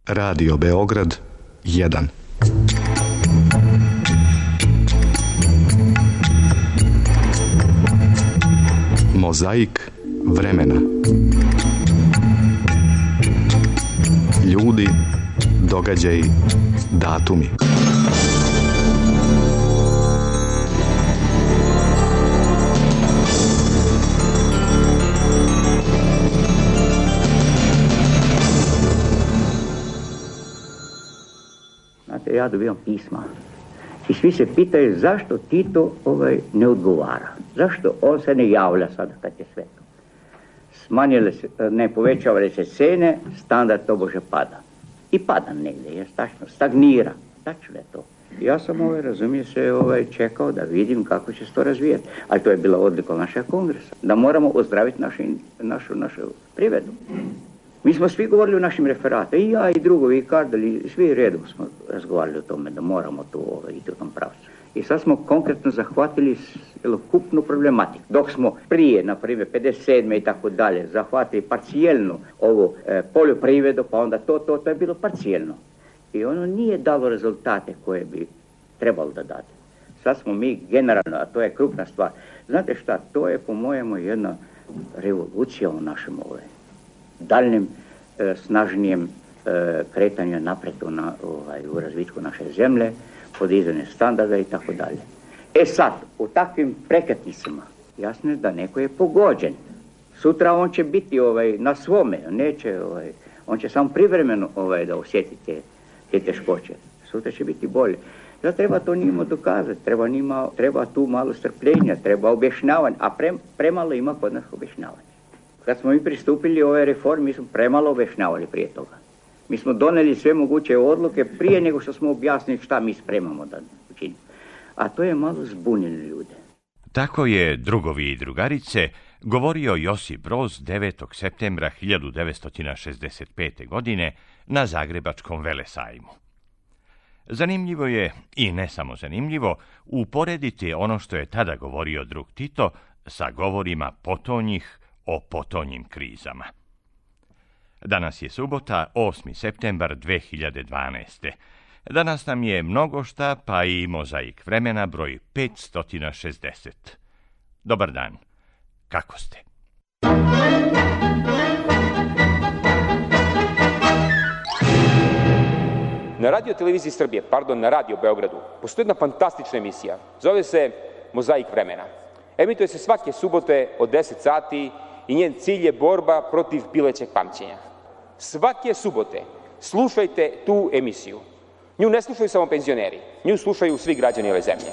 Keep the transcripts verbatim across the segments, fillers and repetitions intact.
Radio Beograd jedan. Mozaik vremena. Ljudi, događaji, datumi. Znate, ja dobivam pisma i svi se pitaju zašto Tito ovaj, ne odgovara. Zašto on se ne javlja sada kad je sve to. Smanjile se, ne povećavale se cene, standard tobože pada. I pada negdje, je tačno, stagnira. Tačno je to. Ja sam ovaj, razumije se, ovaj, čekao da vidim kako će se to razvijati. Ali to je bila odlika našeg kongresa. Da moramo ozdraviti naši, našu, našu privredu. Mi smo svi govorili o našim referatima, i ja i drugovi, i Kardali, svi redom smo razgovarali o tome da moramo to ovaj, iti u tom pravcu. I sad smo konkretno zahvatili celokupnu problematiku. Dok smo prije, na primjer, pedeset sedme i tako dalje, zahvatili parcijelno ovo e, poljoprivredu, pa onda to, to, to je bilo parcijelno. I ono nije dalo rezultate koje bi trebalo da dati. Sad smo mi generalno, a to je krupna stvar. Znate šta, to je po mojemu jedna revolucija u našem ovaj, daljnjem, e, snažnijem e, kretanju napred na, ovaj, u razvitku naše zemlje, podizanje standarda i tako dalje. E sad, u takvim prekretnicama, jasno je da neko je pogođen. Sutra on će biti ovaj, na svome, neće, ovaj, on će samo privremeno ovaj, da osjeti te, te teškoće. Sutra će biti bolje. Zato treba to njima dokazati, treba, njima, treba tu malo strpljenja, treba objašnjavanja, a pre, premalo ima kod nas objašnjavanja. Kad smo mi pristupili ove reforme, mi smo premalo objašnjavali prije toga. Mi smo doneli sve moguće odluke prije nego što smo objasnili šta mi spremamo da učinimo. A to je malo zbunilo ljude. Tako je, drugovi i drugarice, govorio Josip Broz devetog septembra hiljadu devetsto šezdeset pete. godine na Zagrebačkom velesajmu. Zanimljivo je, i ne samo zanimljivo, uporediti ono što je tada govorio drug Tito sa govorima potonjih o potonjim krizama. Danas je subota, osmi septembar dve hiljade dvanaeste. Danas nam je mnogo šta, pa i mozaik vremena broj petsto šezdeset. Dobar dan. Kako ste? Na radio televiziji Srbije, pardon, na Radio Beogradu, postoji jedna fantastična emisija. Zove se Mozaik vremena. Emituje se svake subote od deset sati i njen cilj je borba protiv pilećeg pamćenja. Svake subote slušajte tu emisiju. Nju ne slušaju samo penzioneri, nju slušaju svi građani ove zemlje.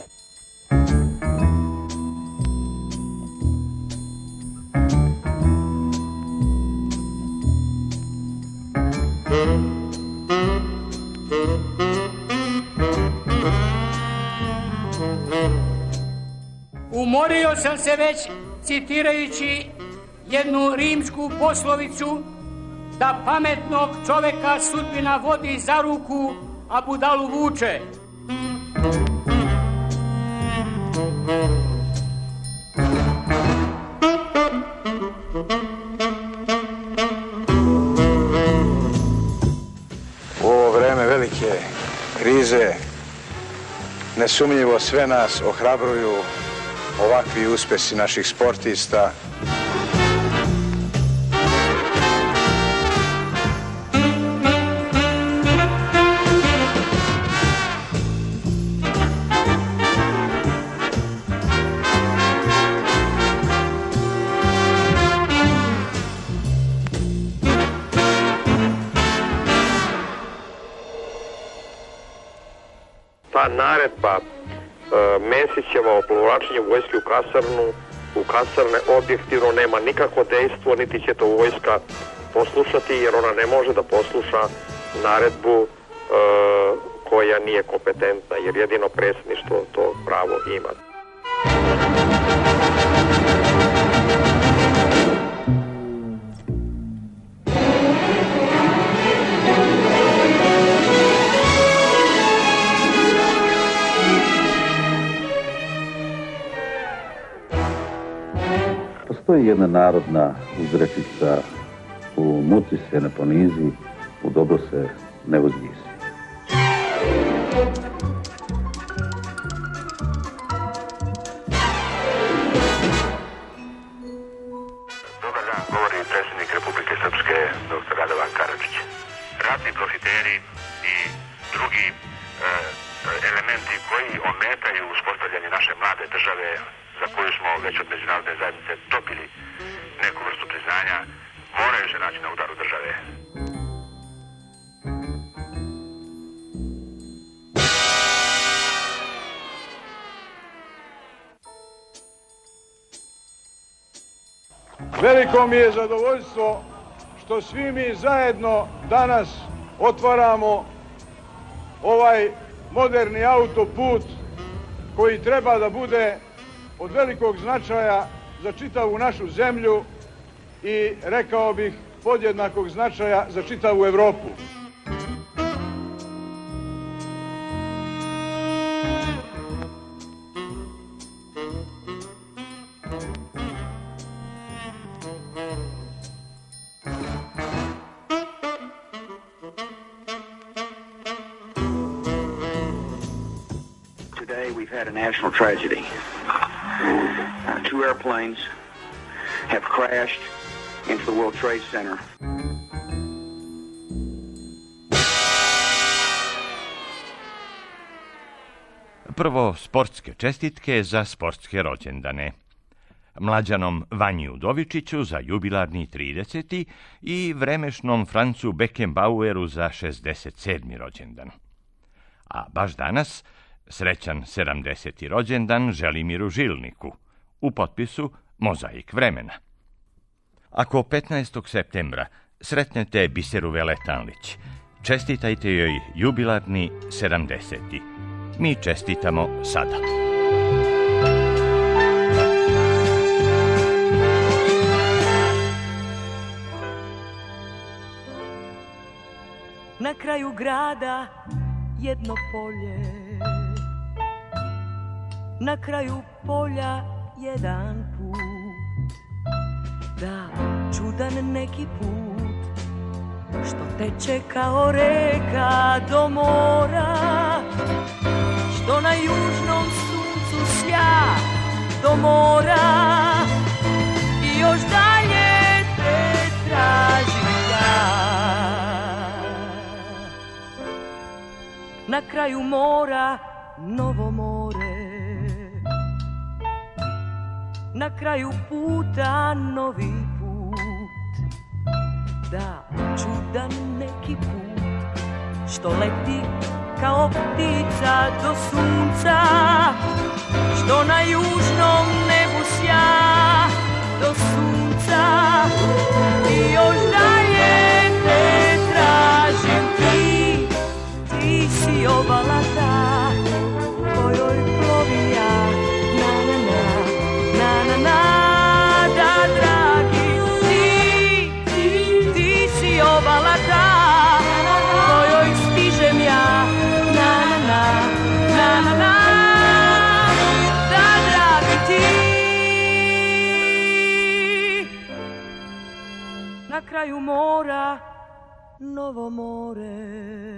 Umorio sam se već citirajući jednu rimsku poslovicu da pametnog čoveka sudbina vodi za ruku, a budalu vuče. U ovo vreme velike krize nesumnjivo sve nas ohrabruju ovakvi uspjesi naših sportista. Ta naredba Mesićeva o povlačenju vojske u kasarnu, u kasarne objektivno nema nikakvo dejstvo, niti će to vojska poslušati, jer ona ne može da posluša naredbu e, koja nije kompetentna, jer jedino predsjedništvo to pravo ima. Postoji jedna narodna uzrečica: u muci se ne ponizi, u dobro se never this. Dobar dan, govori predsjednik Republike Srpske, doktor Radovan Karadžić. Ratni profiteri i drugi e, elementi koji ometaju uspostavljanje naše mlade države, za koju smo već od međunarodne zajednice dobili neku vrstu priznanja, moraju se naći na udaru države. Veliko mi je zadovoljstvo što svi mi zajedno danas otvaramo ovaj moderni autoput koji treba da bude od velikog značaja za čitavu našu zemlju i, rekao bih, podjednakog značaja za čitavu Evropu. Today we've had a national tragedy. Uh, two airplanes have crashed into the World Trade Center. Prvo sportske čestitke za sportske rođendane. Mlađanom Vanji Udovičiću za jubilarni trideseti i vremešnom Francu Beckenbaueru za šezdeset sedmi rođendan. A baš danas srećan sedamdeseti rođendan Želimiru Žilniku, u potpisu Mozaik vremena. Ako petnaestog septembra sretnete Biseru Veletanlić, čestitajte joj jubilarni sedamdeseti. Mi čestitamo sada. Na kraju grada jedno polje, na kraju polja jedan put, da čudan neki put, što teče kao reka do mora, što na južnom suncu sja do mora, i još dalje te tražim ja. Na kraju mora novo more, na kraju puta novi put, da čudan neki put, što leti kao ptica do sunca, što na južnom nebu sja do sunca, i još dalje te tražim ti, ti si obala ta, kojoj plovim ja, na na na, na na na, da dragi ti, ti, ti si obala ta, kojoj stižem ja, na na na, na na na, da dragi ti. Na kraju mora novo more.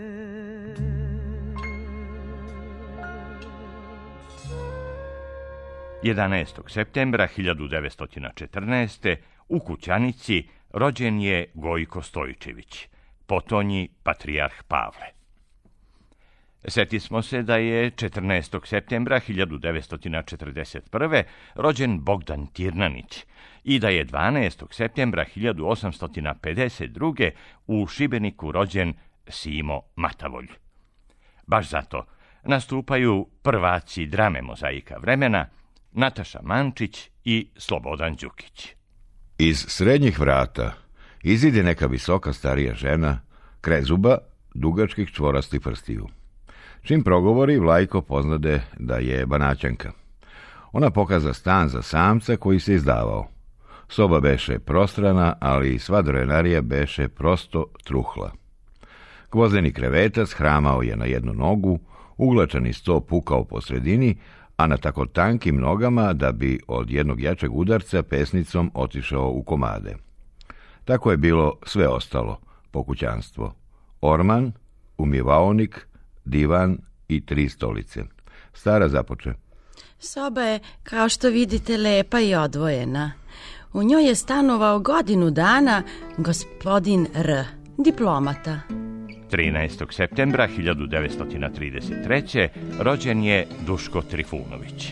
jedanaestog septembra hiljadu devetsto četrnaeste. u Kućanici rođen je Gojko Stojčević, potonji patrijarh Pavle. Setismo se da je četrnaestog septembra hiljadu devetsto četrdeset prve. rođen Bogdan Tirnanić i da je dvanaestog septembra hiljadu osamsto pedeset druge. u Šibeniku rođen Simo Matavolj. Baš zato nastupaju prvaci drame Mozaika vremena Nataša Mančić i Slobodan Đukić. Iz srednjih vrata izide neka visoka starija žena, krezuba, dugačkih čvorastih prstiju. Čim progovori, Vlajko poznade da je Banaćanka. Ona pokaza stan za samca koji se izdavao. Soba beše prostrana, ali sva drenarija beše prosto truhla. Gvozdeni krevetac hramao je na jednu nogu, uglačani sto pukao po sredini, a na tako tankim nogama da bi od jednog jačeg udarca pesnicom otišao u komade. Tako je bilo sve ostalo, pokućanstvo. Orman, umivaonik, divan i tri stolice. Stara započe. Soba je, kao što vidite, lepa i odvojena. U njoj je stanovao godinu dana gospodin R, diplomata. trinaestog septembra hiljadu devetsto trideset treće. rođen je Duško Trifunović.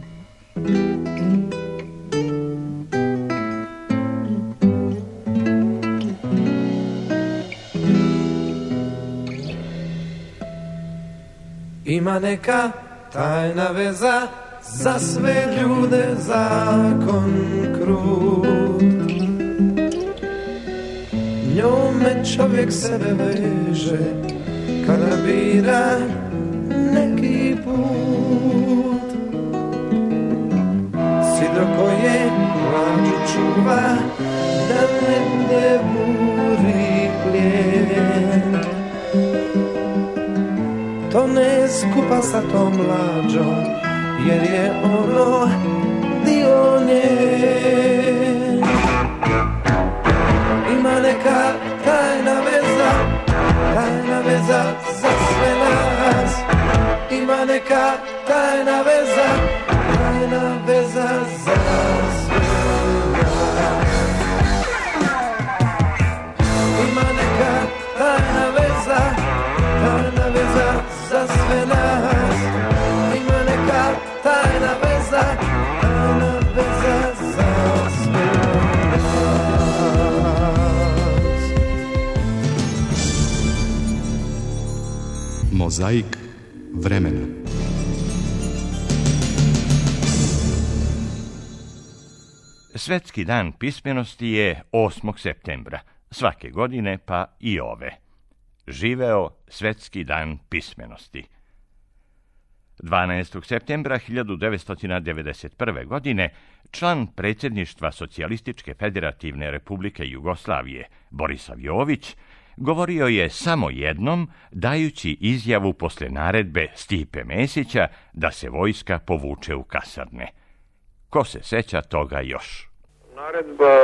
Ima neka tajna veza, za sve ljude zakon krut. Njome čovjek sebe veže, kada bira neki put. Sidro koje mlađu čuva, da ne ne buri plijen. To ne skupa sa tom mlađom, jer je ono dio nje. Ima neka tajna veza, tajna veza za sve nas. Ima neka tajna veza, tajna veza za sve nas. Ima neka tajna veza, tajna veza za sve nas. Ima neka tajna veza, tajna veza za sve nas. Mozaik vremena. Svetski dan pismenosti je osmog septembra, svake godine pa i ove. Živeo Svetski dan pismenosti. dvanaestog septembra hiljadu devetsto devedeset prve. godine član predsjedništva Socijalističke federativne republike Jugoslavije, Borisav Jović, govorio je samo jednom, dajući izjavu posle naredbe Stipe Mesića da se vojska povuče u kasarne. Ko se seća toga još? Naredba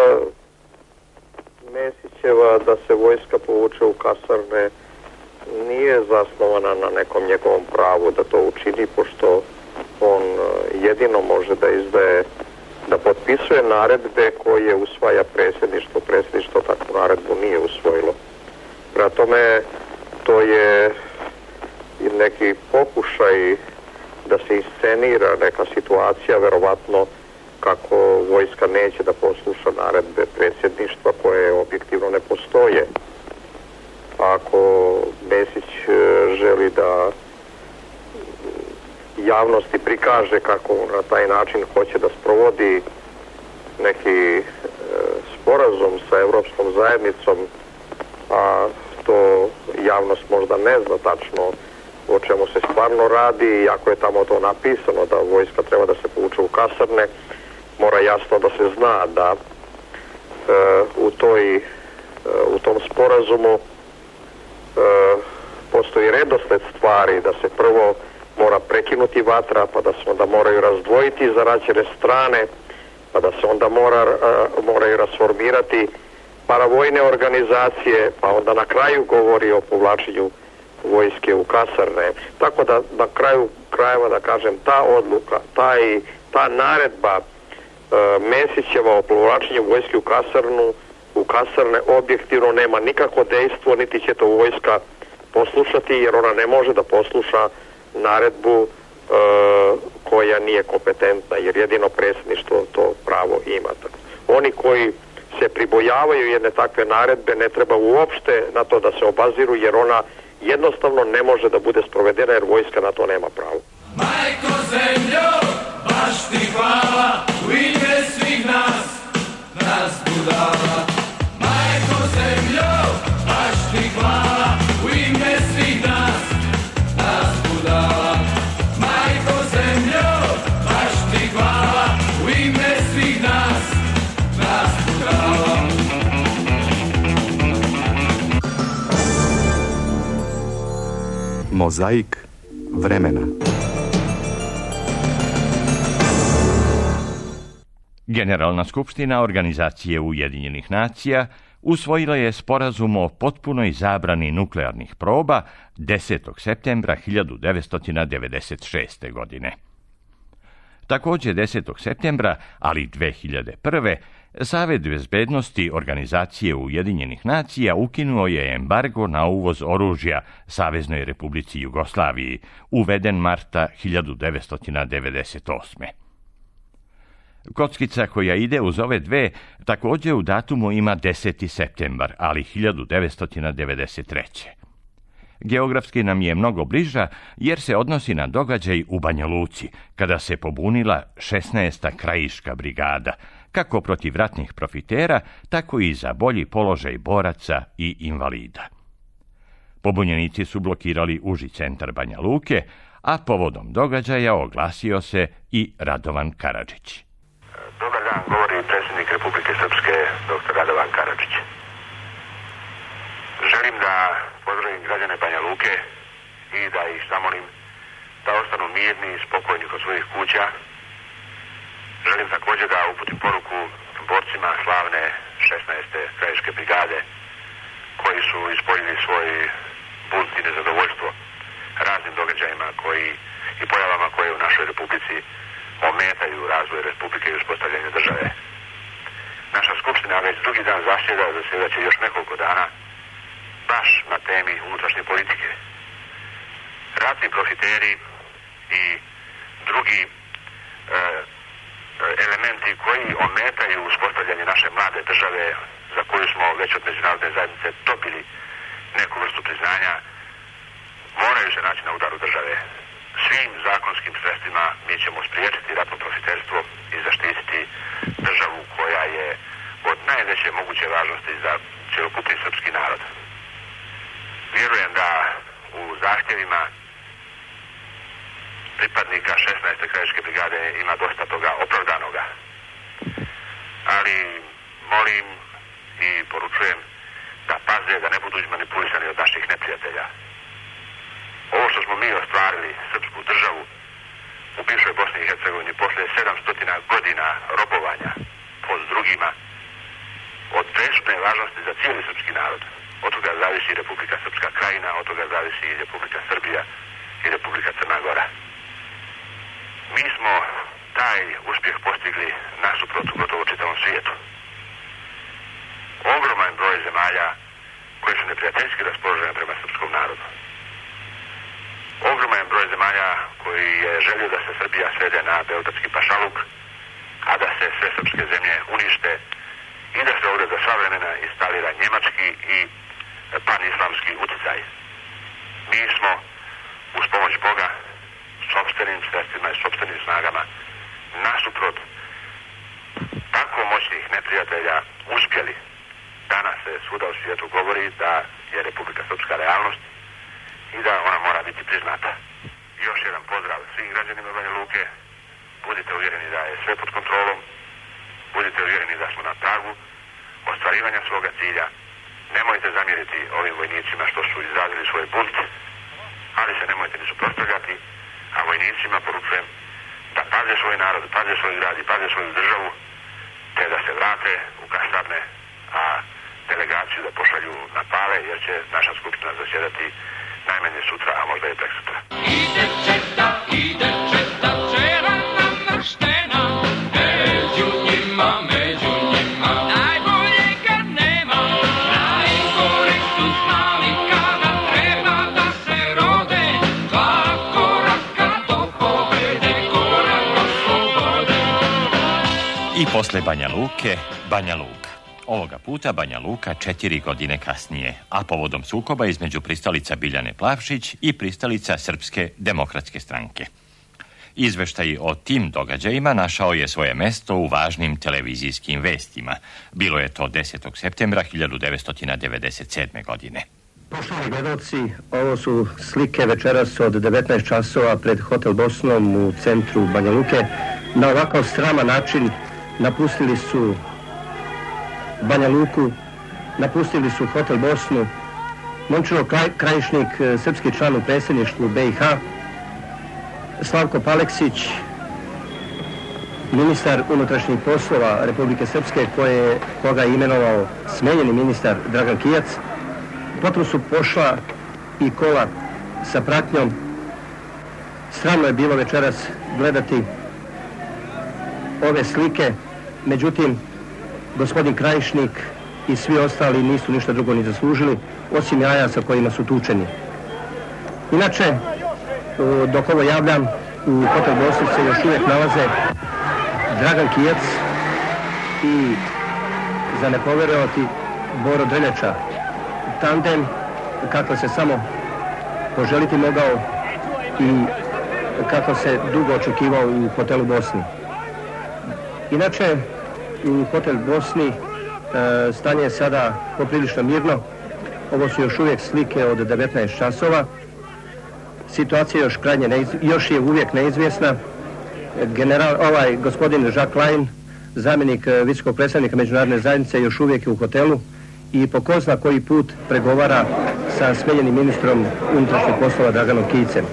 Mesićeva da se vojska povuče u kasarne nije zasnovana na nekom njegovom pravu da to učini, pošto on jedino može da izdaje, da potpisuje naredbe koje usvaja predsjedništvo. Predsjedništvo takvu naredbu nije usvojilo. Prema tome, to je neki pokušaj da se iscenira neka situacija, verovatno kako vojska neće da posluša naredbe predsjedništva koje objektivno ne postoje. Ako Mesić želi da javnosti prikaže kako na taj način hoće da sprovodi neki sporazum sa Evropskom zajednicom, a to javnost možda ne zna tačno o čemu se stvarno radi, iako je tamo to napisano da vojska treba da se povuče u kasarne, mora jasno da se zna da e, u, toj, e, u tom sporazumu e, postoji redosled stvari, da se prvo mora prekinuti vatra, pa da se onda moraju razdvojiti zaraćene strane, pa da se onda mora, e, moraju rasformirati paravojne organizacije, pa onda na kraju govori o povlačenju vojske u kasarne. Tako da na kraju krajeva, da kažem, ta odluka, taj, ta naredba e, Mesićeva o povlačenju vojske u kasarnu, u kasarne objektivno nema nikakvo dejstvo, niti će to vojska poslušati, jer ona ne može da posluša naredbu e, koja nije kompetentna, jer jedino predsjedništvo to pravo ima. Oni koji se pribojavaju jedne takve naredbe ne treba uopšte na to da se obaziru, jer ona jednostavno ne može da bude sprovedena, jer vojska na to nema pravo. Majko zemljo, baš ti hvala, u ime svih nas, nas budala. Majko zemljo, baš ti hvala, u ime svih nas, nas budala. Majko zemljo, baš ti hvala, u ime svih nas, nas budala. Mozaik vremena. Generalna skupština Organizacije Ujedinjenih nacija usvojila je sporazum o potpunoj zabrani nuklearnih proba desetog septembra hiljadu devetsto devedeset šeste. godine. Također desetog septembra, ali dve hiljade prve. Savet bezbednosti Organizacije Ujedinjenih nacija ukinuo je embargo na uvoz oružja Saveznoj Republici Jugoslaviji, uveden marta hiljadu devetsto devedeset osme. Kockica koja ide uz ove dve također u datumu ima deseti septembar, ali hiljadu devetsto devedeset treće. Geografski nam je mnogo bliža jer se odnosi na događaj u Banja Luci, kada se pobunila šesnaesta krajiška brigada, kako protiv ratnih profitera, tako i za bolji položaj boraca i invalida. Pobunjenici su blokirali uži centar Banja Luke, a povodom događaja oglasio se i Radovan Karadžić. Dobar dan, govori predsjednik Republike Srpske, doktor Radovan Karadžić. Želim da pozdravim građane Banja Luke i da ih zamolim da ostanu mirni i spokojni kod svojih kuća. Želim također da uputim poruku borcima slavne šesnaeste krajiške brigade koji su ispoljili svoj bunt i nezadovoljstvo raznim događajima koji i pojavama koje u našoj republici ometaju razvoj republike i uspostavljanje države. Naša skupština već drugi dan zasjeda, zasjedat će još nekoliko dana baš na temi unutrašnje politike. Ratni profiteri i drugi e, elementi koji ometaju uspostavljanje naše mlade države, za koju smo već od međunarodne zajednice dobili neku vrstu priznanja, moraju se naći na udaru države. Svim zakonskim sredstvima mi ćemo spriječiti ratno profiterstvo i zaštititi državu koja je od najveće moguće važnosti za cjelokupni srpski narod. Vjerujem da u zahtjevima pripadnika šesnaeste krajiške brigade ima dosta toga opravdanoga. Ali molim i poručujem da paze da ne budu izmanipulisani od naših neprijatelja. Ovo što smo mi ostvarili, srpsku državu, u bivšoj Bosni i Hercegovini posle sedamsto godina robovanja pod drugima, od presudne važnosti za cijeli srpski narod. Od toga zavisi Republika Srpska Krajina, od toga zavisi i Republika Srbija i Republika Crna Gora. Mi smo taj uspjeh postigli nasuprot u gotovo čitavom svijetu. Ogroman broj zemalja koje su neprijateljski raspoložene prema srpskom narodu. Ogroman broj zemalja koji je želio da se Srbija svede na beogradski pašaluk, a da se sve srpske zemlje unište i da se ovdje za sva vremena instalira njemački i panislamski utjecaj. Mi smo uz pomoć Boga sopstvenim sredstvima i sopstvenim snagama nasuprot tako moćnih neprijatelja uspjeli. Danas se svuda u svijetu govori da je Republika Srpska realnost i da ona mora biti priznata. Još jedan pozdrav svim građanima Banja Luke. Budite uvjereni da je sve pod kontrolom. Budite uvjereni da smo na pragu ostvarivanja svoga cilja. Nemojte zamjeriti ovim vojnicima što su izrazili svoj bunt, ali se nemojte ni suprotstavljati, a vojnicima poručujem da paze svoj narod, paze svoj grad i paze svoju državu, te da se vrate u kasarne, a delegaciju da pošalju na Pale, jer će naša skupština zasjedati najmanje sutra, a možda i preksutra. Ide četa, ide četa, čera namrštena, među njima, među njima, najbolje kad nema, najgore su znali kada treba da se rode, dva koraka do pobjede, korak do slobode. I posle Banja Luke, Banja Luka. Ovoga puta Banja Luka četiri godine kasnije, a povodom sukoba između pristalica Biljane Plavšić i pristalica Srpske demokratske stranke. Izveštaj o tim događajima našao je svoje mesto u važnim televizijskim vestima. Bilo je to desetog septembra hiljadu devetsto devedeset sedme. godine. Poštovani gledalci, ovo su slike večeras od devetnaest časova pred Hotel Bosnom u centru Banja Luke. Na ovakav sraman način napustili su Banja Luku, napustili su Hotel Bosnu, Momčilo Krajišnik, srpski član u predsjedništvu B i H, Slavko Paleksić, ministar unutrašnjih poslova Republike Srpske, koje, koga je imenovao smenjeni ministar Dragan Kijac. Potom su pošla i kola sa pratnjom. Sramno je bilo večeras gledati ove slike, međutim, gospodin Krajišnik i svi ostali nisu ništa drugo ni zaslužili, osim jaja sa kojima su tučeni. Inače, dok ovo javljam, u Hotel Bosni se još uvijek nalaze Dragan Kijac i, za ne poverovati, Boro Drljača. Tandem kako se samo poželiti mogao i kako se dugo očekivao u Hotelu Bosni. Inače, u Hotel Bosni e, stanje je sada poprilično mirno. Ovo su još uvijek slike od devetnaest časova. Situacija još krajnje neiz, još je uvijek neizvjesna. General, ovaj gospodin Jacques Lain, zamjenik visokog predstavnika međunarodne zajednice, još uvijek je u hotelu i po ko zna koji put pregovara sa smenjenim ministrom unutrašnjih poslova Draganom Kijicem.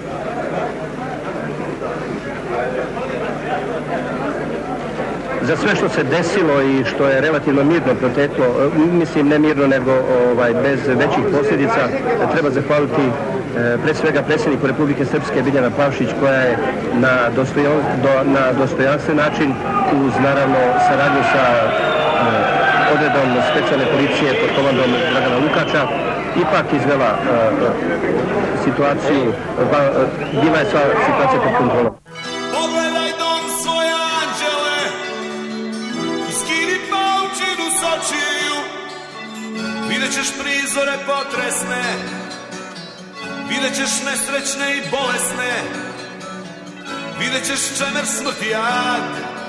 Za sve što se desilo i što je relativno mirno proteklo, mislim ne mirno nego ovaj, bez većih posljedica, treba zahvaliti e, pred svega predsjedniku Republike Srpske Biljana Plavšić, koja je na, dostojan, do, na dostojanstven način, uz naravno saradnju sa e, odredom specijalne policije pod komandom Dragana Lukača, ipak izvela e, situaciju, ba, bila je sva situacija pod kontrolom. Pogledaj dom svoje anđele, iskini paučinu s očiju, vidjet ćeš prizore potresne, vidjet ćeš nesrećne i bolesne, vidjet ćeš čemer smrti jad.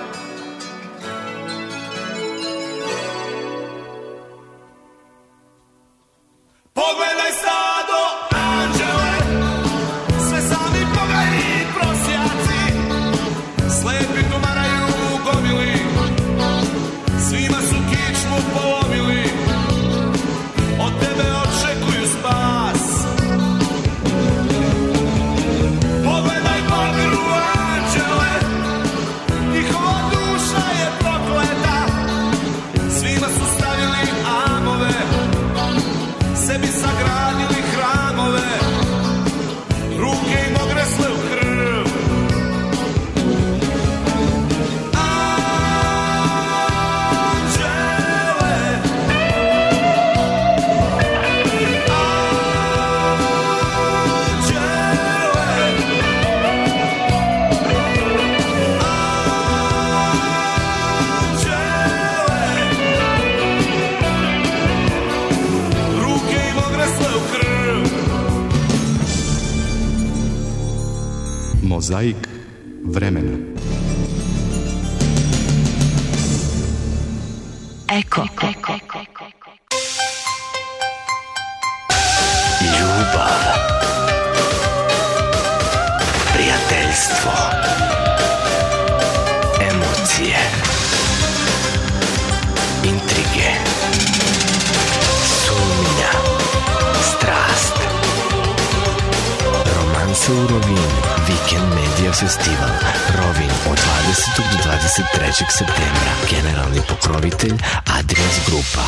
Pogledaj stado anđele, sve sami pogajni prosjaci, slepi tumaraju u gomili, svima su kičmu polomili, od tebe očekuju spas. Pogledaj pogru anđele, njihova duša je prokleta, svima su stavili amove, sebi sagradili hramove, ruke im ogresle u krv. Anđele, Mozaik vremena. Eko. Eko. Ljubav. Prijateljstvo. Emocije. Intrige. Sumnja. Strast. Romanse u Rovinu. Weekend Media Festival Rovin od dvadesetog do dvadeset trećeg septembra. Generalni pokrovitelj Adrians Grupa.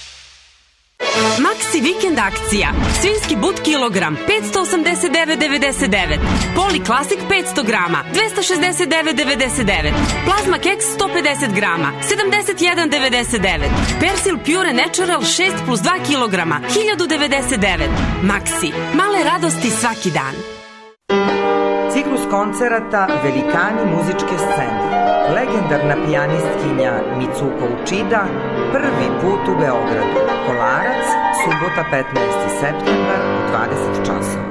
Maxi Weekend akcija. Svinjski but kilogram petsto osamdeset devet devedeset devet. Poli Classic petsto grama dvesta šezdeset devet devedeset devet. Plazma keks sto pedeset grama sedamdeset jedan devedeset devet. Persil Pure Natural šest plus dva kilograma hiljadu devedeset devet. Maxi. Male radosti svaki dan. Ciklus koncerata Velikani muzičke scene. Legendarna pijanistkinja Mitsuko Uchida prvi put u Beogradu. Kolarac, subota petnaesti septembar u dvadeset časova.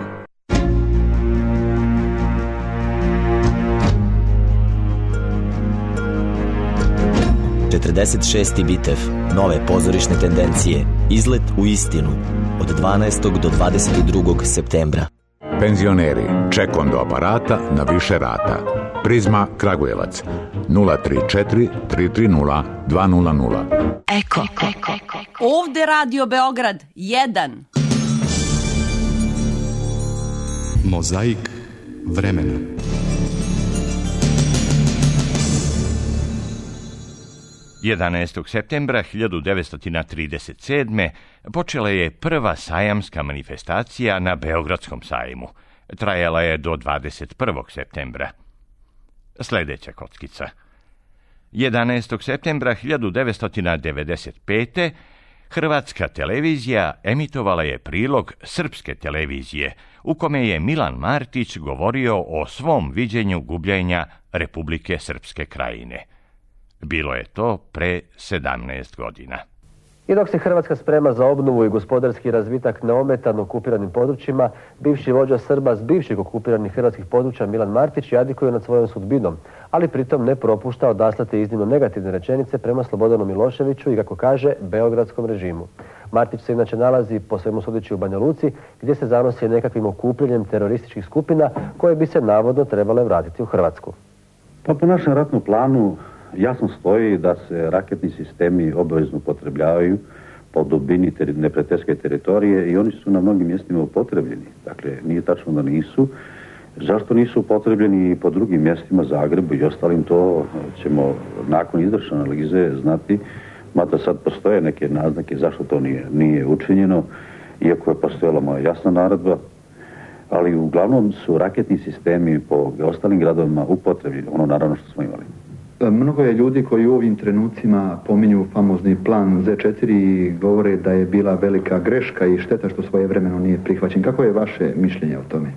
četrdeset šesti Bitev, nove pozorišne tendencije, izlet u istinu, od dvanaestog do dvadeset drugog septembra. Penzioneri, ček do aparata na više rata. Prizma Kragujevac, nula tri četiri tri tri nula dva nula nula. Eko. Ovde Radio Beograd, jedan. Mozaik vremena. jedanaestog septembra hiljadu devetsto trideset sedme. počela je prva sajamska manifestacija na Beogradskom sajmu. Trajala je do dvadeset prvog septembra. Sljedeća kockica. jedanaestog septembra hiljadu devetsto devedeset pete. Hrvatska televizija emitovala je prilog srpske televizije, u kome je Milan Martić govorio o svom viđenju gubljenja Republike Srpske Krajine. Bilo je to pre sedamnaest godina. I dok se Hrvatska sprema za obnovu i gospodarski razvitak neometano okupiranim područjima, bivši vođa Srba s bivših okupiranih hrvatskih područja Milan Martić jadikuje nad svojom sudbinom, ali pritom ne propušta odaslati iznimno negativne rečenice prema Slobodanu Miloševiću i, kako kaže, beogradskom režimu. Martić se inače nalazi, po svemu sudeći, u Banja Luci, gdje se zanosi nekakvim okupljanjem terorističkih skupina koje bi se navodno trebale vratiti u Hrvatsku. Pa po našem ratnom planu jasno stoji da se raketni sistemi obavezno upotrebljavaju po dubini ter neprijateljske teritorije i oni su na mnogim mjestima upotrebljeni. Dakle, nije tačno da nisu. Zašto nisu upotrebljeni i po drugim mjestima, Zagrebu i ostalim, to ćemo nakon izvršene analize znati, mada sad postoje neke naznake zašto to nije, nije učinjeno, iako je postojala moja jasna naredba, ali uglavnom su raketni sistemi po ostalim gradovima upotrebljeni, ono naravno što smo imali. Mnogo je ljudi koji u ovim trenucima pominju famozni plan Z četiri i govore da je bila velika greška i šteta što svojevremeno nije prihvaćen. Kako je vaše mišljenje o tome?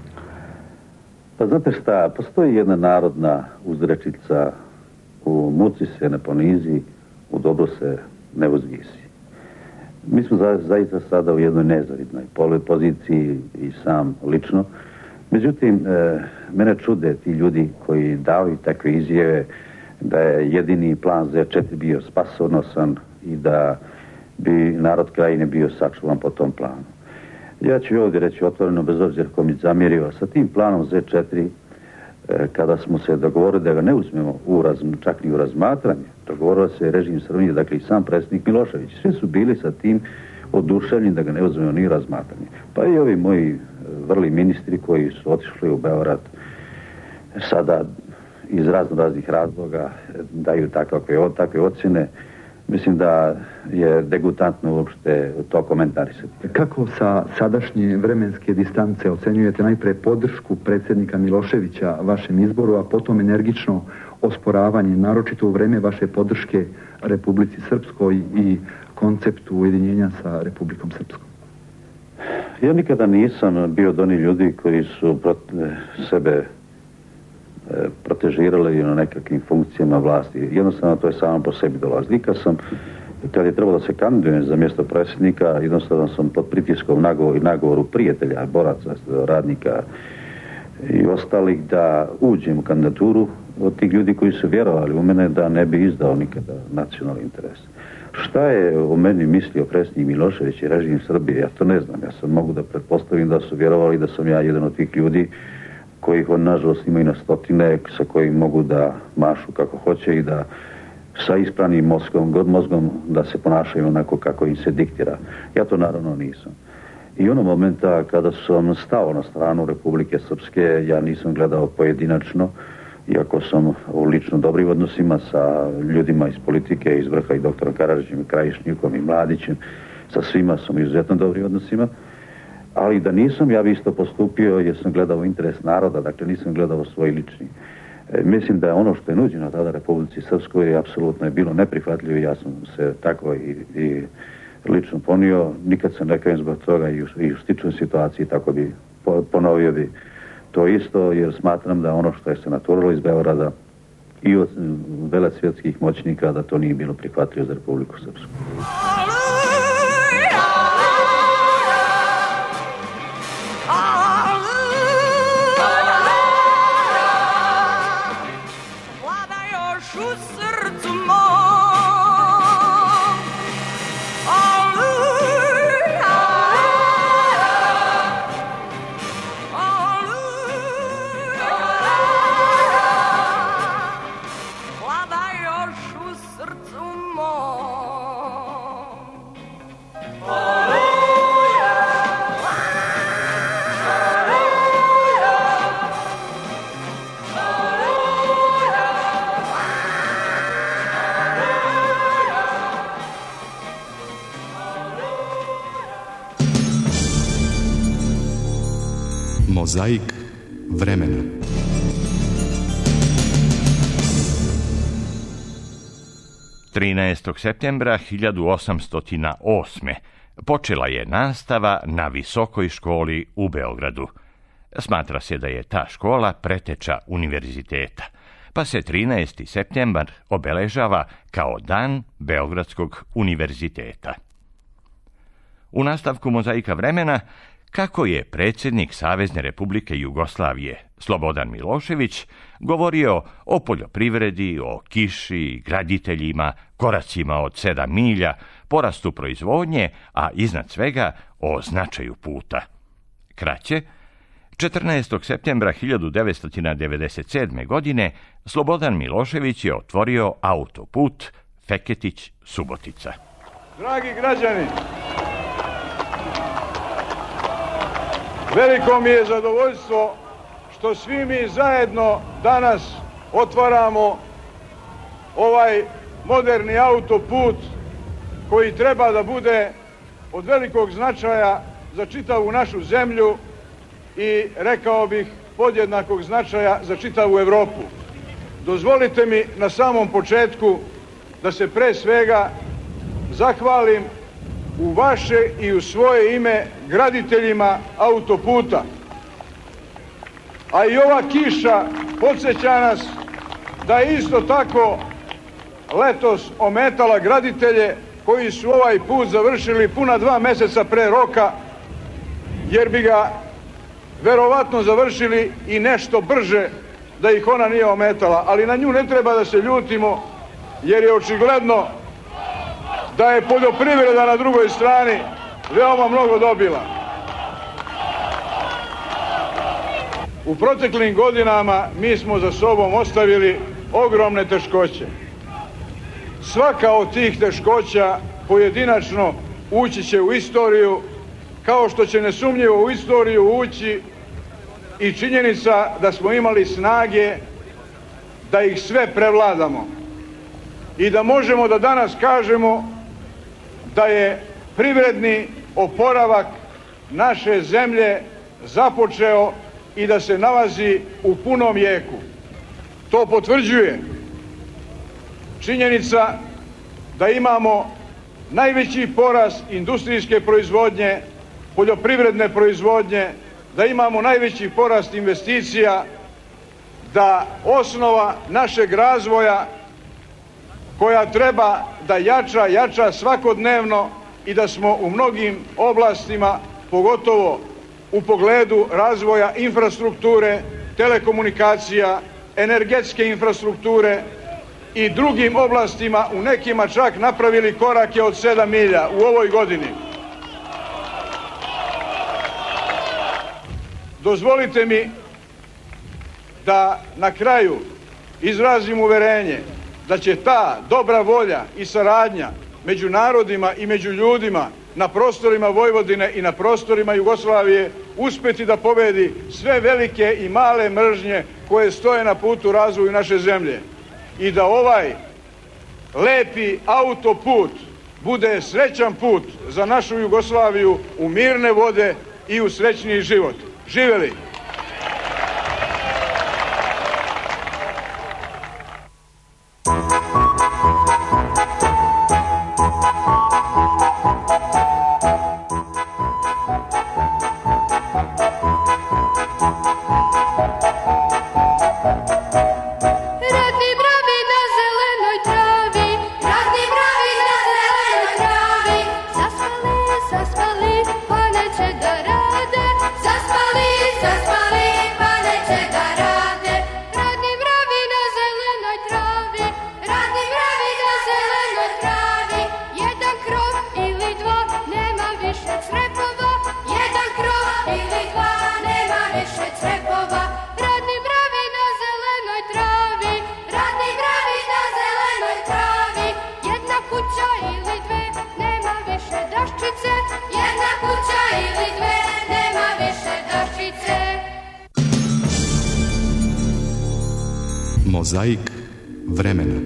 Pa znate šta, postoji jedna narodna uzrečica: u muci se ne ponizi, u dobro se ne uzvisi. Mi smo za, zaista sada u jednoj nezavidnoj poziciji i sam lično. Međutim, e, mene čude ti ljudi koji davaju takve izjave da je jedini plan Z četiri bio spasonosan i da bi narod Krajine bio sačuvan po tom planu. Ja ću ovdje reći otvoreno, bez obzira ko mi zamjerio, sa tim planom Z četiri, e, kada smo se dogovorili da ga ne uzmemo u raz, čak ni u razmatranje, dogovorio se režim Srbije, dakle i sam predsjednik Milošević. Svi su bili sa tim oduševljeni da ga ne uzmemo ni u razmatranje. Pa i ovi moji vrli ministri koji su otišli u Beograd sada iz razno raznih razloga daju takve, takve ocjene. Mislim da je degutantno uopšte to komentarisati. Kako sa sadašnje vremenske distance ocenjujete najpre podršku predsjednika Miloševića vašem izboru, a potom energično osporavanje, naročito u vreme vaše podrške Republici Srpskoj i konceptu ujedinjenja sa Republikom Srpskom? Ja nikada nisam bio od onih ljudi koji su protiv sebe protežirali na nekakvim funkcijama vlasti. Jednostavno to je samo po sebi dolazilo. I kad sam, kad je trebalo da se kandidujem za mjesto predsjednika, jednostavno sam pod pritiskom nagovor, i nagovoru prijatelja, boraca, radnika i ostalih da uđem u kandidaturu od tih ljudi koji su vjerovali u mene da ne bi izdao nikada nacionalni interes. Šta je o meni mislio predsjednik Milošević i režim Srbije, ja to ne znam. Ja sam mogu da pretpostavim da su vjerovali da sam ja jedan od tih ljudi kojih on nažalost ima i na stotine, sa kojim mogu da mašu kako hoće i da sa ispranim mozgom, god mozgom da se ponašaju onako kako im se diktira. Ja to naravno nisam. I onog momenta kada sam stao na stranu Republike Srpske, ja nisam gledao pojedinačno, iako sam u lično dobrim odnosima sa ljudima iz politike, iz vrha i doktorom Karadžićem, i Krajišnikom i Mladićem, sa svima sam izuzetno dobrim odnosima. Ali da nisam, ja bi isto postupio jer sam gledao interes naroda, dakle nisam gledao svoj lični. E, mislim da je ono što je nuđeno tada Republici Srpskoj apsolutno je bilo neprihvatljivo i ja sam se tako i, i lično ponio. Nikad sam ne zbog toga i u, i u sličnoj situaciji tako bi ponovio bi to isto, jer smatram da ono što je se naturalo iz Beograda i od velesvjetskih moćnika da to nije bilo prihvatljivo za Republiku Srpsku. Mozaik vremena. trinaestog septembra hiljadu osamsto osme. počela je nastava na Visokoj školi u Beogradu. Smatra se da je ta škola preteča univerziteta, pa se trinaesti septembar obeležava kao Dan Beogradskog univerziteta. U nastavku Mozaika vremena, kako je predsjednik Savezne Republike Jugoslavije Slobodan Milošević govorio o poljoprivredi, o kiši, graditeljima, koracima od sedam milja, porastu proizvodnje, a iznad svega o značaju puta. Kraće, četrnaestog septembra hiljadu devetsto devedeset sedme. godine Slobodan Milošević je otvorio autoput Feketić-Subotica. Dragi građani, veliko mi je zadovoljstvo što svi mi zajedno danas otvaramo ovaj moderni autoput koji treba da bude od velikog značaja za čitavu našu zemlju i, rekao bih, podjednakog značaja za čitavu Evropu. Dozvolite mi na samom početku da se pre svega zahvalim u vaše i u svoje ime graditeljima autoputa. A i ova kiša podsjeća nas da je isto tako letos ometala graditelje koji su ovaj put završili puna dva meseca pre roka, jer bi ga verovatno završili i nešto brže da ih ona nije ometala. Ali na nju ne treba da se ljutimo, jer je očigledno da je poljoprivreda na drugoj strani veoma mnogo dobila. U proteklim godinama mi smo za sobom ostavili ogromne teškoće. Svaka od tih teškoća pojedinačno ući će u istoriju, kao što će nesumnjivo u istoriju ući i činjenica da smo imali snage da ih sve prevladamo i da možemo da danas kažemo da je privredni oporavak naše zemlje započeo i da se nalazi u punom jeku. To potvrđuje činjenica da imamo najveći porast industrijske proizvodnje, poljoprivredne proizvodnje, da imamo najveći porast investicija, da osnova našeg razvoja koja treba da jača, jača svakodnevno i da smo u mnogim oblastima, pogotovo u pogledu razvoja infrastrukture, telekomunikacija, energetske infrastrukture i drugim oblastima, u nekima čak napravili korake od sedam milja u ovoj godini. Dozvolite mi da na kraju izrazim uverenje da će ta dobra volja i saradnja među narodima i među ljudima na prostorima Vojvodine i na prostorima Jugoslavije uspeti da pobedi sve velike i male mržnje koje stoje na putu razvoju naše zemlje i da ovaj lepi autoput bude srećan put za našu Jugoslaviju u mirne vode i u srećniji život. Živeli! Mozaik vremena.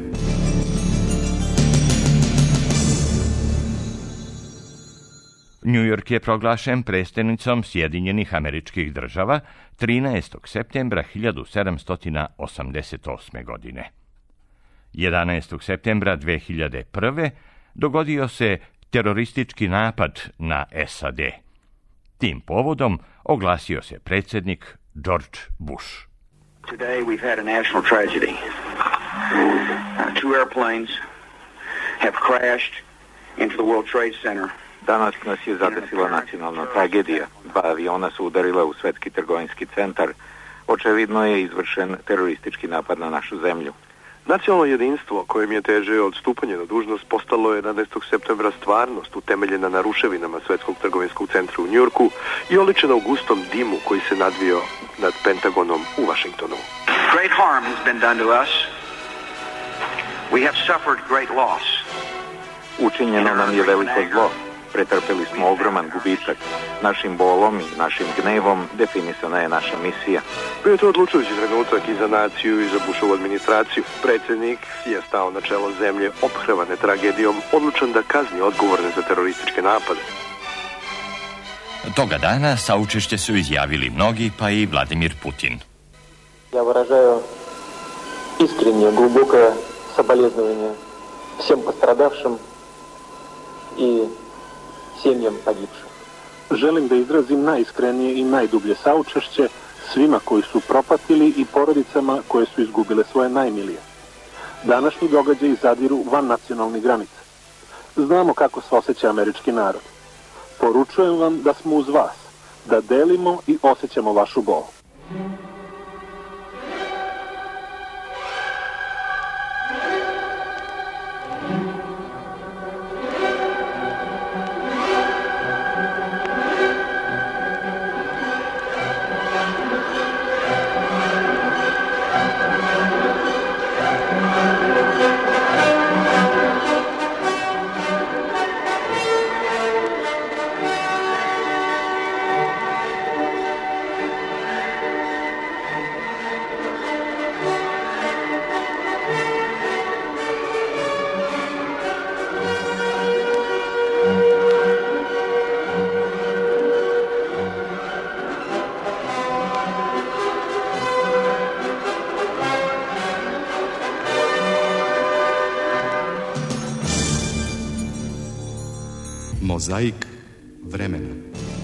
New York je proglašen prestonicom Sjedinjenih Američkih Država trinaestog septembra hiljadu sedamsto osamdeset osme. godine. jedanaestog septembra dve hiljade prve. dogodio se teroristički napad na S A D. Tim povodom oglasio se predsjednik George Bush. Today we've had a national tragedy. Uh, two airplanes have crashed into the World Trade Center. Danas nas je zadesila nacionalna tragedija. Dva aviona su udarila u Svetski trgovinski centar. Očevidno je izvršen teroristički napad na našu zemlju. Nacionalno jedinstvo kojem je teže odstupanje na dužnost postalo je jedanaestog septembra stvarnost utemeljena na ruševinama Svetskog trgovinskog centra u Njujorku i oličena u gustom dimu koji se nadvio nad Pentagonom u Vašingtonu. Great harm has been done to us. We have suffered great loss. Učinjeno nam je veliko zlo. Pretrpeli smo ogroman gubitak. Našim bolom i našim gnevom definisana je naša misija. Bio je to odlučujući trenutak i za naciju i za Bushovu administraciju. Predsjednik je stao na čelo zemlje ophrvane tragedijom, odlučan da kazni odgovorne za terorističke napade. Toga dana saučešće su izjavili mnogi, pa i Vladimir Putin. Ja выражаю искреннее, глубокое соболезнование всем пострадавшим и семьям погибших. Želim da izrazim najiskrenije i najdublje saučešće svima koji su propatili i porodicama koje su izgubile svoje najmilije. Današnji događaji zadiru van nacionalnih granica. Znamo kako se osjeća američki narod. Poručujem vam da smo uz vas, da delimo i osjećamo vašu bol. Mozaik vremena.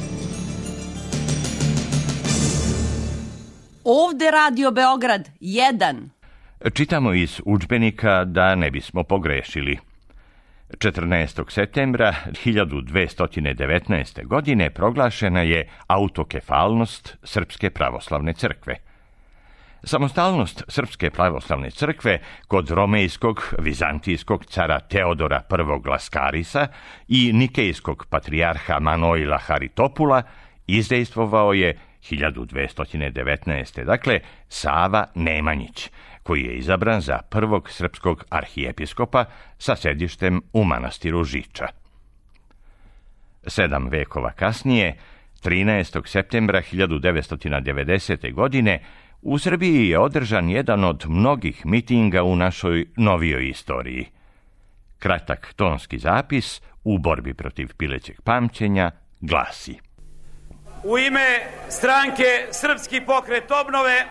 Ovde Radio Beograd jedan. Čitamo iz udžbenika da ne bismo pogrešili. četrnaestog septembra hiljadu dvesta devetnaeste. godine proglašena je autokefalnost Srpske pravoslavne crkve. Samostalnost Srpske pravoslavne crkve kod romejskog, vizantijskog cara Teodora prvog Laskarisa i nikejskog patrijarha Manojla Haritopula izdejstvovao je hiljadu dvesta devetnaeste. Dakle, Sava Nemanjić, koji je izabran za prvog srpskog arhijepiskopa sa sedištem u manastiru Žiča. Sedam vekova kasnije, trinaestog septembra hiljadu devetsto devedesete. godine, u Srbiji je održan jedan od mnogih mitinga u našoj novijoj istoriji. Kratak tonski zapis u borbi protiv pilećeg pamćenja glasi: U ime stranke Srpski pokret obnove,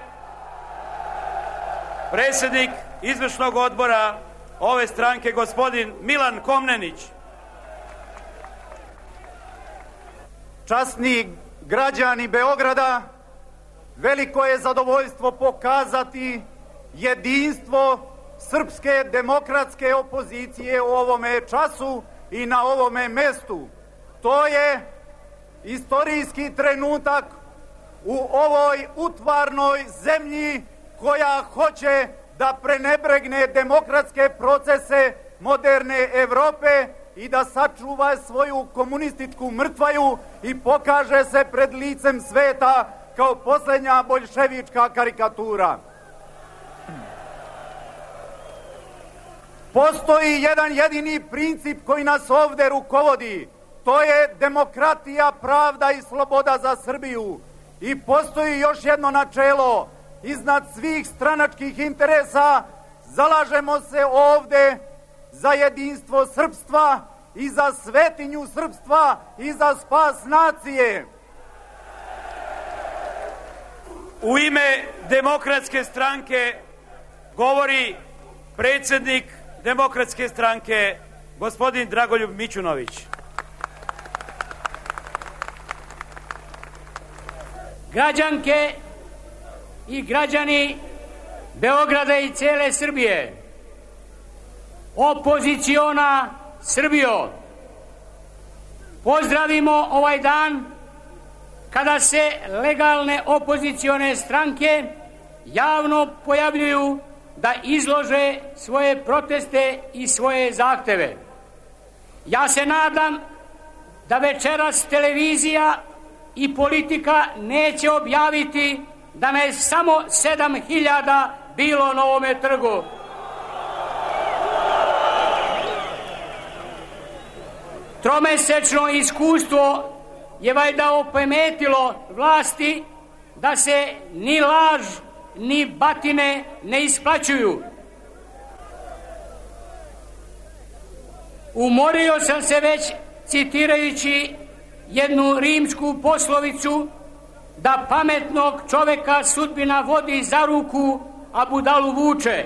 predsjednik izvršnog odbora ove stranke, gospodin Milan Komnenić. Časni građani Beograda, veliko je zadovoljstvo pokazati jedinstvo srpske demokratske opozicije u ovome času i na ovome mestu. To je istorijski trenutak u ovoj utvarnoj zemlji koja hoće da prenebregne demokratske procese moderne Evrope i da sačuva svoju komunističku mrtvaju i pokaže se pred licem sveta kao posljednja boljševička karikatura. Postoji jedan jedini princip koji nas ovdje rukovodi. To je demokratija, pravda i sloboda za Srbiju. I postoji još jedno načelo. Iznad svih stranačkih interesa zalažemo se ovdje za jedinstvo srpstva i za svetinju srpstva i za spas nacije. U ime Demokratske stranke govori predsjednik Demokratske stranke, gospodin Dragoljub Mićunović. Građanke i građani Beograda i cele Srbije, opoziciona Srbijo, pozdravimo ovaj dan kada se legalne opozicione stranke javno pojavljuju da izlože svoje proteste i svoje zahteve. Ja se nadam da večeras televizija i politika neće objaviti da ne samo sedam hiljada bilo na ovome trgu. Tromesečno iskustvo je valjda opometilo vlasti da se ni laž ni batine ne isplaćuju. Umorio sam se već citirajući jednu rimsku poslovicu da pametnog čoveka sudbina vodi za ruku, a budalu vuče.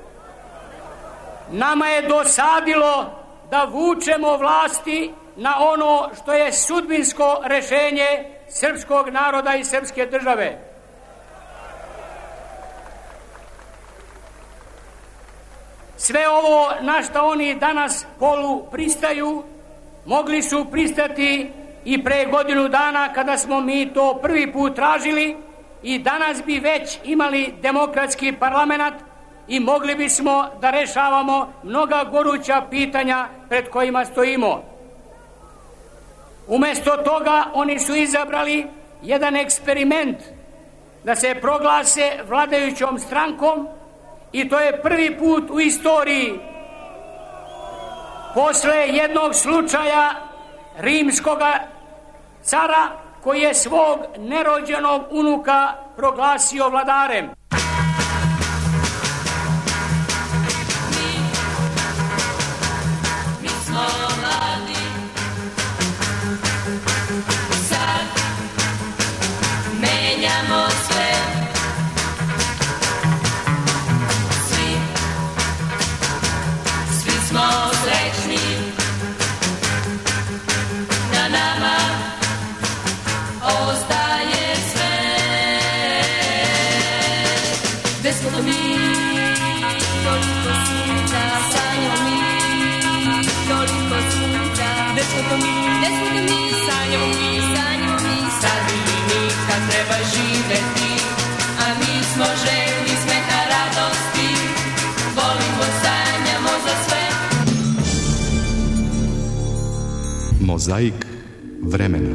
Nama je dosadilo da vučemo vlasti na ono što je sudbinsko rešenje srpskog naroda i srpske države. Sve ovo na što oni danas polu pristaju, mogli su pristati i pre godinu dana kada smo mi to prvi put tražili i danas bi već imali demokratski parlament i mogli bismo da rešavamo mnoga goruća pitanja pred kojima stojimo. Umesto toga oni su izabrali jedan eksperiment da se proglase vladajućom strankom i to je prvi put u istoriji posle jednog slučaja rimskog cara koji je svog nerođenog unuka proglasio vladarem. Mi, mi smo mladi, sad menjamo sve. Svi, svi smo srećni, na nama ostaje sve. Gde smo to mi, toliko sunca, sanjamo mi, toliko sunca. Gde smo to mi, gde smo to mi, sanjamo mi, sanjamo mi. Sad ili nikad treba živeti, a mi smo željni smeha radosti, volimo, sanjamo za sve. Mozaik vremena.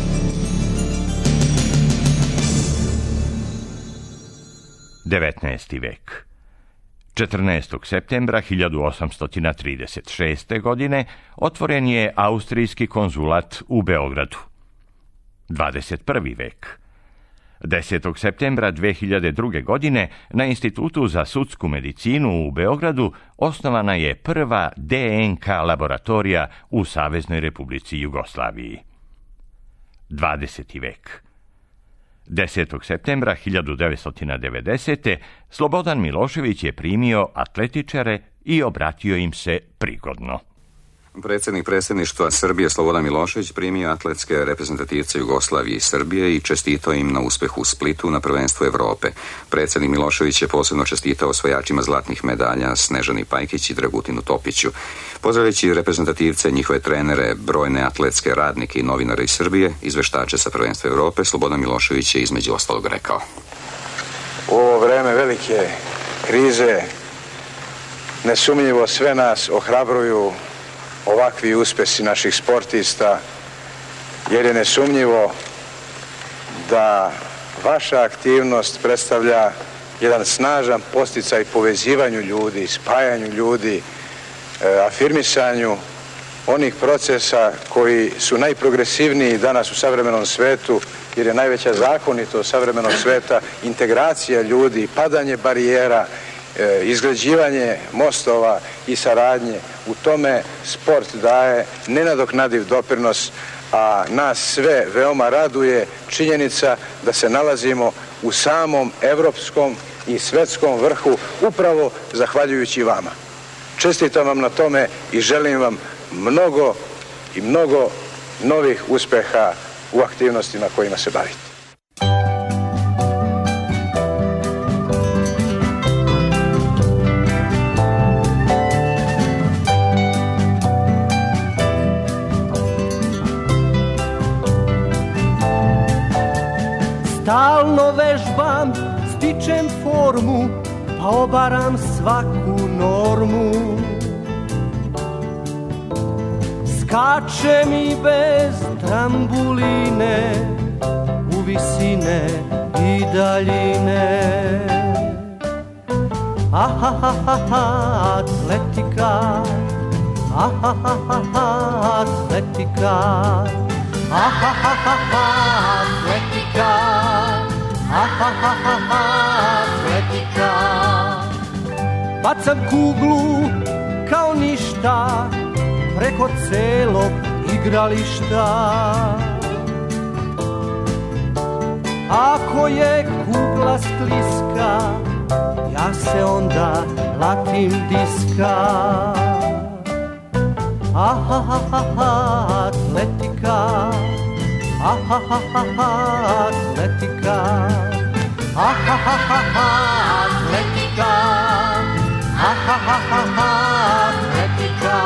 devetnaesti vek. četrnaestog septembra hiljadu osamsto trideset šeste. godine otvoren je austrijski konzulat u Beogradu. dvadeset prvi vek. desetog septembra dve hiljade druge. godine na Institutu za sudsku medicinu u Beogradu osnovana je prva D N K laboratorija u Saveznoj Republici Jugoslaviji. dvadeseti vek. desetog septembra hiljadu devetsto devedesete. Slobodan Milošević je primio atletičare i obratio im se prigodno. Predsjednik predsjedništva Srbije Slobodan Milošević primio atletske reprezentativce Jugoslavije i Srbije i čestitao im na uspjehu u Splitu na prvenstvu Evrope. Predsjednik Milošević je posebno čestitao osvajačima zlatnih medalja Snežani Pajkić i Dragutinu Topiću. Pozdravljajući reprezentativce, njihove trenere, brojne atletske radnike i novinare iz Srbije, izveštače sa prvenstva Evrope, Slobodan Milošević je između ostalog rekao: U ovo vreme velike krize nesumnjivo sve nas ohrabruju ovakvi uspjesi naših sportista, jer je nesumnjivo da vaša aktivnost predstavlja jedan snažan podsticaj povezivanju ljudi, spajanju ljudi, afirmisanju onih procesa koji su najprogresivniji danas u savremenom svetu, jer je najveća zakonitost savremenog sveta integracija ljudi, padanje barijera e, izgrađivanje mostova i saradnje. U tome sport daje nenadoknadiv doprinos, a nas sve veoma raduje činjenica da se nalazimo u samom evropskom i svetskom vrhu upravo zahvaljujući vama. Čestitam vam na tome i želim vam mnogo i mnogo novih uspeha u aktivnostima kojima se bavite. Stalno vežbam, stičem formu, pa obaram svaku normu. Skačem i bez trambuline, u visine i daljine. Ahahaha, atletika, ahahaha, atletika, ahahaha, atletika, ahahaha, atletika. Bacam kuglu kao ništa preko celog igrališta. Ako je kugla skliska, ja se onda latim diska. Ahahaha, atletika, ahahaha, atletika, ahahaha, atletika, ahahaha, atletika.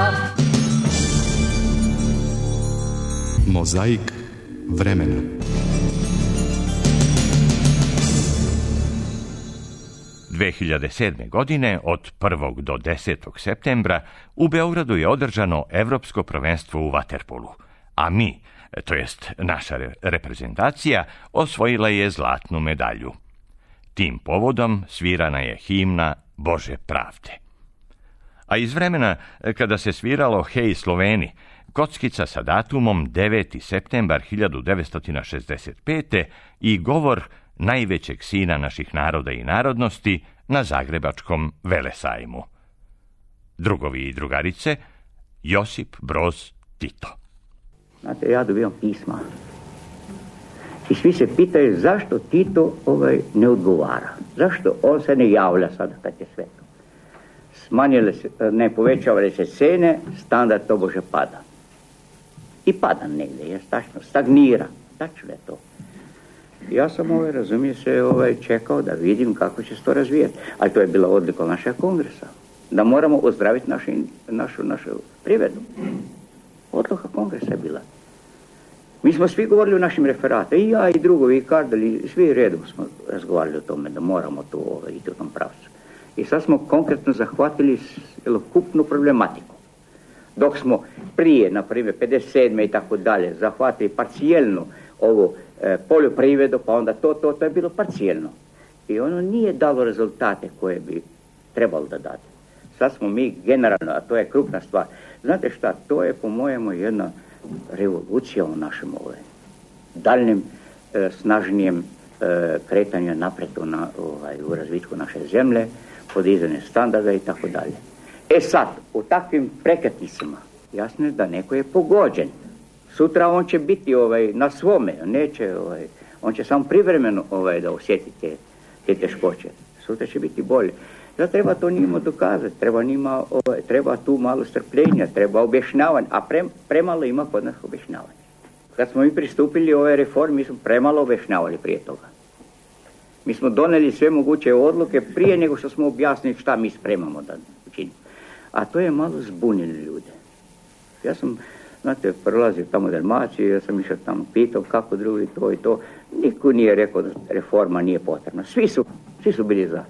Mozaik vremena. dve hiljade sedme. godine od prvog do desetog septembra u Beogradu je održano Evropsko prvenstvo u vaterpolu, a mi, to jest naša reprezentacija, osvojila je zlatnu medalju. Tim povodom svirana je himna Bože pravde. A iz vremena kada se sviralo Hej Sloveni, kockica sa datumom deveti septembar hiljadu devetsto šezdeset pete. i govor najvećeg sina naših naroda i narodnosti na Zagrebačkom Velesajmu. Drugovi i drugarice, Josip Broz Tito. Znate, ja dobijam pisma i svi se pitaju zašto Tito ovaj ne odgovara. Zašto on se ne javlja sada kad je sve to. Smanjile se, ne povećavale se cene, standard tobože pada. I pada negdje, je tačno, stagnira. Tačno je to. Ja sam, ovaj, razumije se, ovaj, čekao da vidim kako će se to razvijeti. Ali to je bila odlika našeg kongresa. Da moramo ozdraviti našu, našu, našu privredu. Odluka kongresa je bila. Mi smo svi govorili o našim referatima. I ja i drugovi i Kardali, svi redom smo razgovarali o tome da moramo to ovaj, iti u tom pravcu. I sad smo konkretno zahvatili celokupnu problematiku. Dok smo prije, na primjer, pedeset sedme i tako dalje, zahvatili parcijelno ovo e, poljoprivredu, pa onda to, to, to je bilo parcijelno. I ono nije dalo rezultate koje bi trebalo da dati. Sad smo mi generalno, a to je krupna stvar. Znate šta, to je po mojemu jedna revolucija u našem ovaj, daljnjem, e, snažnijem e, kretanju napred na, ovaj, u razvitku naše zemlje, podizanje standarda i tako dalje. E sad, u takvim prekretnicama, jasno je da neko je pogođen. Sutra on će biti ovaj, na svome, neće, ovaj, on će samo privremeno ovaj, da osjeti te, te teškoće. Sutra će biti bolje. Zato treba to njima dokazati, treba, njima, ovaj, treba tu malo strpljenja, treba objašnjavanja, a pre, premalo ima kod nas objašnjavanja. Kad smo mi pristupili ove reforme, mi smo premalo objašnjavali prije toga. Mi smo doneli sve moguće odluke prije nego što smo objasnili šta mi spremamo da učinimo. A to je malo zbunilo ljude. Ja sam, znate, prolazio tamo Dalmaciju, ja sam išao tamo pitao kako drugi to i to. Niko nije rekao da reforma nije potrebna. Svi su, svi su bili za.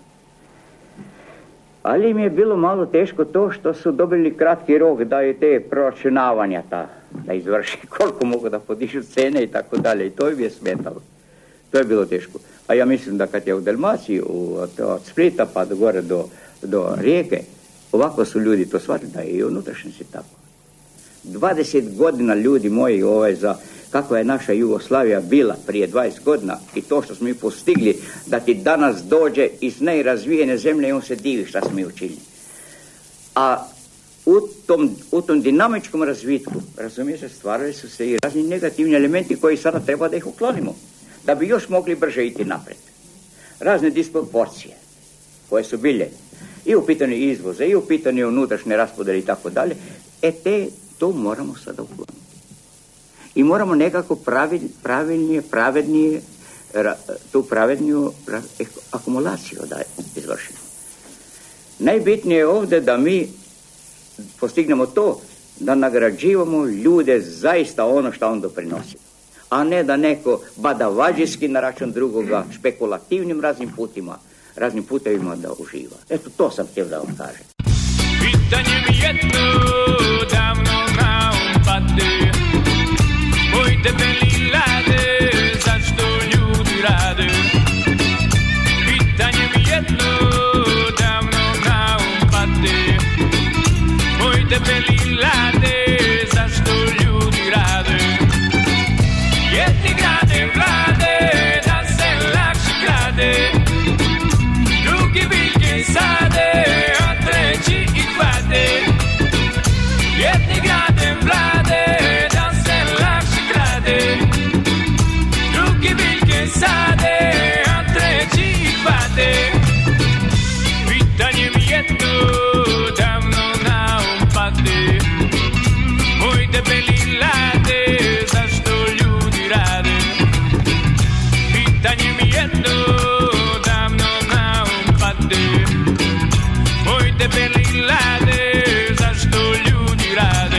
Ali im je bilo malo teško to što su dobili kratki rok da je te proračunavanja ta, da izvrši koliko mogu da podižu cene i tako dalje. I to im je smetalo. To je bilo teško. A ja mislim da kad je u Dalmaciji, od Splita pa do gore do, do Rijeke, ovako su ljudi to shvatili da je i unutrašnjosti tako. dvadeset godina ljudi moji ovaj, za kakva je naša Jugoslavija bila prije dvadeset godina i to što smo mi postigli, da ti danas dođe iz najrazvijene zemlje i on se divi šta smo mi učinili. A u tom, u tom dinamičkom razvitku, razumije se, stvarali su se i razni negativni elementi koji sada treba da ih uklonimo, da bi još mogli brže iti napred. Razne disproporcije koje su bile i u pitanju izvoza, i u pitanju unutrašnje raspodele i tako dalje, e te, to moramo sada ukloniti. I moramo nekako pravilj, pravilnije, pravednije, ra, tu pravedniju ra, akumulaciju da izvršimo. Najbitnije je ovdje da mi postignemo to, da nagrađivamo ljude zaista ono što on doprinosi, a ne da neko badavađijski na račun drugoga špekulativnim raznim putima, raznim putevima da uživa. Eto, to sam htio da vam kažem. Pitanje mi jedno davno na um pade, moj debeli lade, zašto ljudi rade? Pitanje mi jedno davno na um pade, moj debeli lade, zašto ljudi rade? Jedni grade vlade, da se lakše krade, drugi biljke sade, a treći ih vade. Jedni grade vlade, da se lakše krade, drugi biljke sade, a treći ih vade. Pitanje mi jedno davno na um pade, moj debeli lade, zašto ljudi rade? Pitanje mi jedno davno na um pade, moj debeli lade, zašto ljudi rade?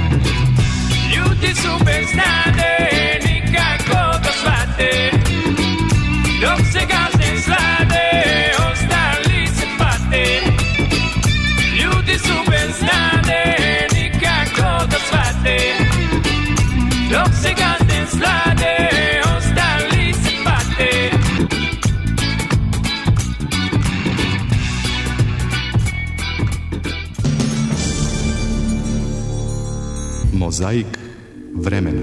Ljudi su bez nade, nikako da shvate, dok se gazne slade, ostali se pate. Ljudi su bez nade, nikako da shvate, dok se gazne slade, ostali se pate. Mozaik vremena.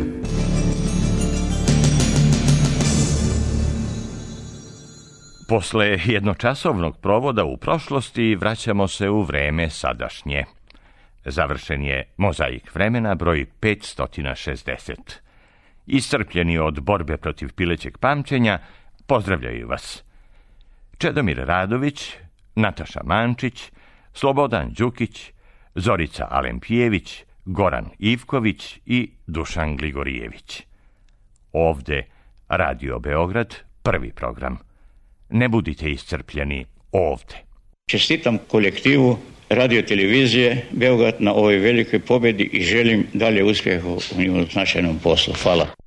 Posle jednočasovnog provoda u prošlosti vraćamo se u vreme sadašnje. Završen je Mozaik vremena broj petsto šezdeset. Iscrpljeni od borbe protiv pilećeg pamćenja, pozdravljaju vas Čedomir Radović, Nataša Mančić, Slobodan Đukić, Zorica Alempijević, Goran Ivković i Dušan Gligorijević. Ovde Radio Beograd, prvi program. Ne budite iscrpljeni ovde. Čestitam kolektivu radio-televizije Beograd na ovoj velikoj pobjedi i želim dalje uspjehu u njenom značajnom poslu. Hvala.